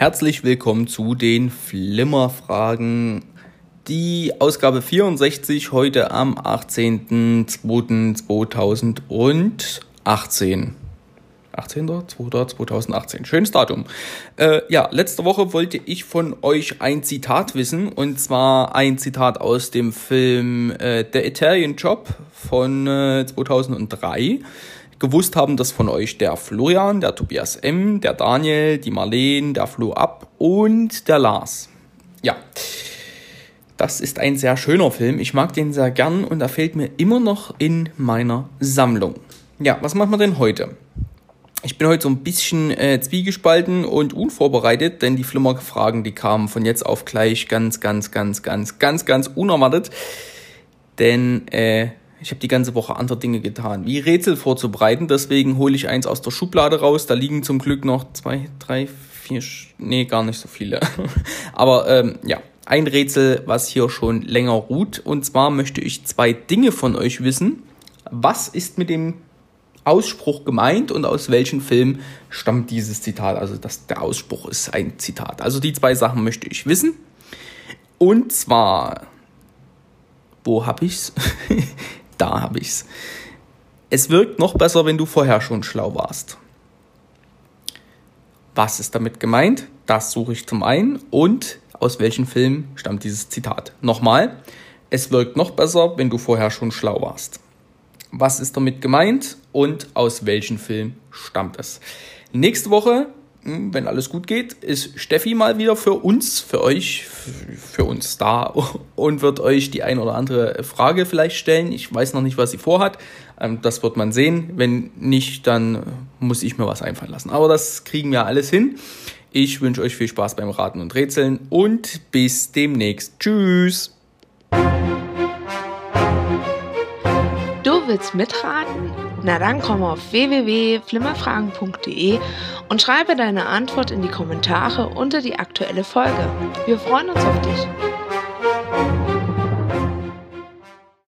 Herzlich willkommen zu den Flimmerfragen. Die Ausgabe 64 heute am 18.02.2018. 18.02.2018. Schönes Datum. Letzte Woche wollte ich von euch ein Zitat wissen. Und zwar ein Zitat aus dem Film The Italian Job von 2003. Gewusst haben das von euch der Florian, der Tobias M., der Daniel, die Marleen, der Flo Ab und der Lars. Ja, das ist ein sehr schöner Film. Ich mag den sehr gern und er fehlt mir immer noch in meiner Sammlung. Ja, was machen wir denn heute? Ich bin heute so ein bisschen zwiegespalten und unvorbereitet, denn die Flimmerfragen, die kamen von jetzt auf gleich ganz unerwartet. Denn ich habe die ganze Woche andere Dinge getan, wie Rätsel vorzubereiten. Deswegen hole ich eins aus der Schublade raus. Da liegen zum Glück noch 2, 3, 4, gar nicht so viele. Aber ein Rätsel, was hier schon länger ruht. Und zwar möchte ich 2 Dinge von euch wissen. Was ist mit dem Ausspruch gemeint und aus welchem Film stammt dieses Zitat? Also der Ausspruch ist ein Zitat. Also die 2 Sachen möchte ich wissen. Und zwar, wo habe ich's? Da habe ich's. Es wirkt noch besser, wenn du vorher schon schlau warst. Was ist damit gemeint? Das suche ich zum einen. Und aus welchem Film stammt dieses Zitat? Nochmal. Es wirkt noch besser, wenn du vorher schon schlau warst. Was ist damit gemeint und aus welchem Film stammt es? Nächste Woche, wenn alles gut geht, ist Steffi mal wieder für uns da und wird euch die ein oder andere Frage vielleicht stellen. Ich weiß noch nicht, was sie vorhat. Das wird man sehen. Wenn nicht, dann muss ich mir was einfallen lassen. Aber das kriegen wir alles hin. Ich wünsche euch viel Spaß beim Raten und Rätseln und bis demnächst. Tschüss! Du willst mitraten? Na dann komm auf www.flimmerfragen.de und schreibe deine Antwort in die Kommentare unter die aktuelle Folge. Wir freuen uns auf dich.